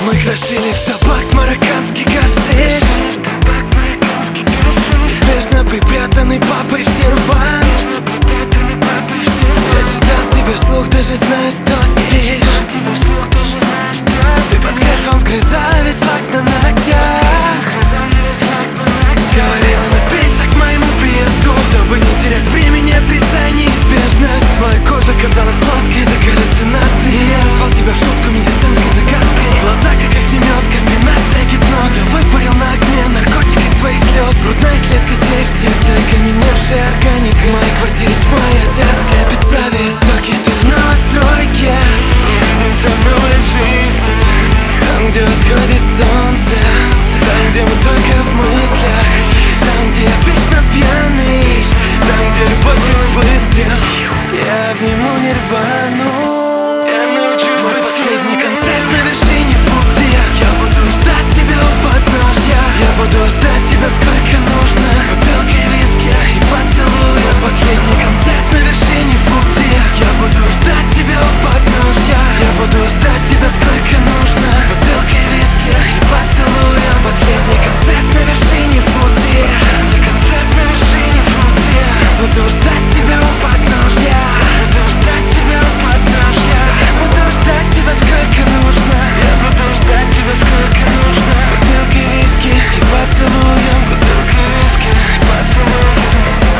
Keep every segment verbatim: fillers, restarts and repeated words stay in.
Мы крошили в табак марокканский гашиш, неизбежно припрятанный папой в сервант. Я читал тебе вслух, даже зная, что спишь. Ты под кайфом сгрызала весь лак на ногтях. Говорила, напейся к моему приезду, чтобы не терять времени, отрицая неизбежность. Твоя кожа казалась сладкой до галлюцинаций. Я назвал тебя в шутку медицинской загадкой. Глаза как огнемет, комбинация гипноз. Я выпарил на огне наркотики из твоих слез. Грудная клетка, сейф, сердце, окаменевшая органика. В моей квартире тьма и азиатское бесправие. Стоки, ты в новостройке. Со мной жизнь, там, где восходит солнце, там, где мы только в мыслях, там, где я вечно пьяный, там, где любовь как выстрел. Я обниму нирвану. Я научусь быть последний концерт на вершине Фудзи. Я буду ждать тебя у подножья. Я буду ждать тебя сколько нужно. Бутылкой виски и поцелуя. Последний концерт на вершине Фудзи. Я буду ждать тебя у подножья. Я буду ждать тебя сколько нужно. Бутылкой виски и поцелуя. Последний концерт на вершине Фудзи. Последний концерт на вершине Фудзи. Я буду ждать тебя у подножья. Я буду ждать тебя у подножья. Я буду ждать тебя сколько нужно. Я буду ждать тебя сколько нужно. Бутылкой виски и поцелуем. Бутылкой виски и поцелуем.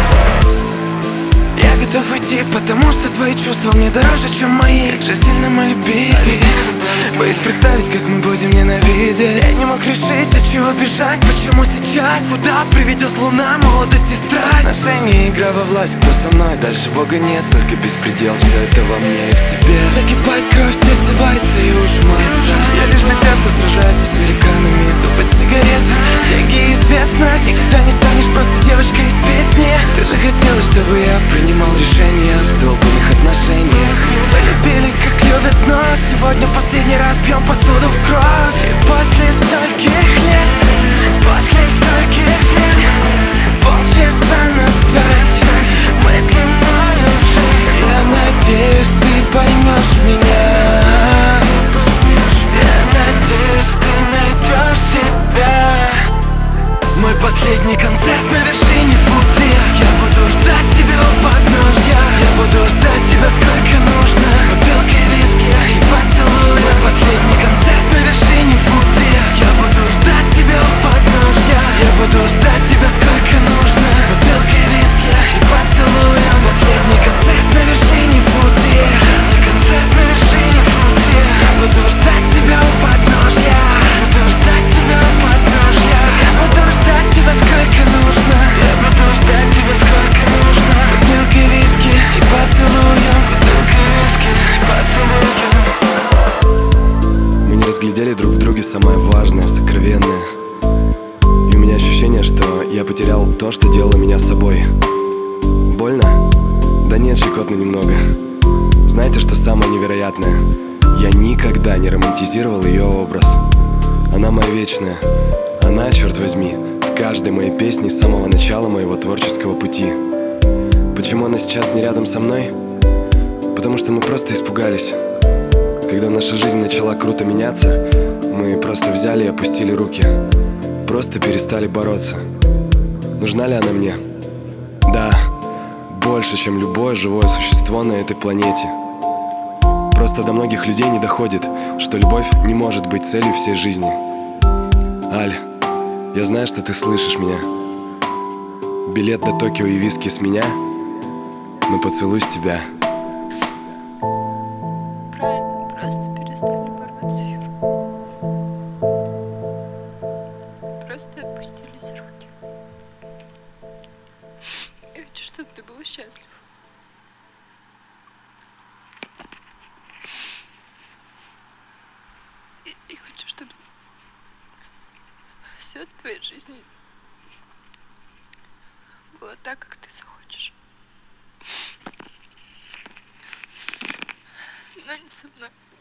Я готов уйти, потому что твои чувства мне дороже, чем мои. Как же сильно мы любили. Боюсь представить, как мы будем ненавидеть. Я не мог решить, от чего бежать, почему сейчас. Куда приведет луна, молодость и страсть. Отношения, игра во власть, кто со мной? Дальше Бога нет, только беспредел. Все это во мне и в тебе. Закипает кровь, сердце варится и ужимается. Я лишь дитя, что сражается с великанами. Суп из сигарет, деньги и известность. Никогда не станешь просто девочкой из песни. Ты же хотела, чтобы я принимал решения в долбанных отношениях. Полюбили, как любят, но сегодня последний раз пьем посуду в кровь. И после стольких лет, после стольких зим, полчаса на страсть, выпьем мою жизнь. Я надеюсь, ты поймешь меня. Я надеюсь, ты найдешь себя. Мой последний концерт на вершине Фудзи. Я буду ждать тебя у подножья. Я буду ждать тебя сколько нужно. Бутылкой виски и поцелуя. Последний концерт на вершине Фудзи. Я буду ждать тебя у подножья. Я буду ждать тебя сколько нужно. Бутылкой виски и поцелуя. Последний концерт на вершине Фудзи. Последний концерт на вершине Фудзи. Я буду ждать тебя у подножья. Я буду ждать тебя у подножья. Я буду ждать тебя сколько нужно. Я буду ждать тебя сколько нужно. Бутылкой виски и поцелуем. Бутылкой виски и поцелуем. Мы не разглядели друг в друге самое важное, сокровенное. И у меня ощущение, что я потерял то, что делало меня собой. Больно? Да нет, щекотно немного. Знаете, что самое невероятное? Я никогда не романтизировал ее образ. Она моя вечная. Она, черт возьми, в каждой моей песне с самого начала моего творческого пути. Почему она сейчас не рядом со мной? Потому что мы просто испугались. Когда наша жизнь начала круто меняться, мы просто взяли и опустили руки. Просто перестали бороться. Нужна ли она мне? Да, больше, чем любое живое существо на этой планете. Просто до многих людей не доходит, что любовь не может быть целью всей жизни. Аль, я знаю, что ты слышишь меня. Билет до Токио и виски с меня, но поцелуй с тебя. Правильно, просто перестали бороться, Юр. Просто отпустились руки. Я хочу, чтобы ты был счастлив. И, и хочу, чтобы все в твоей жизни было так, как ты захочешь. Но не со мной.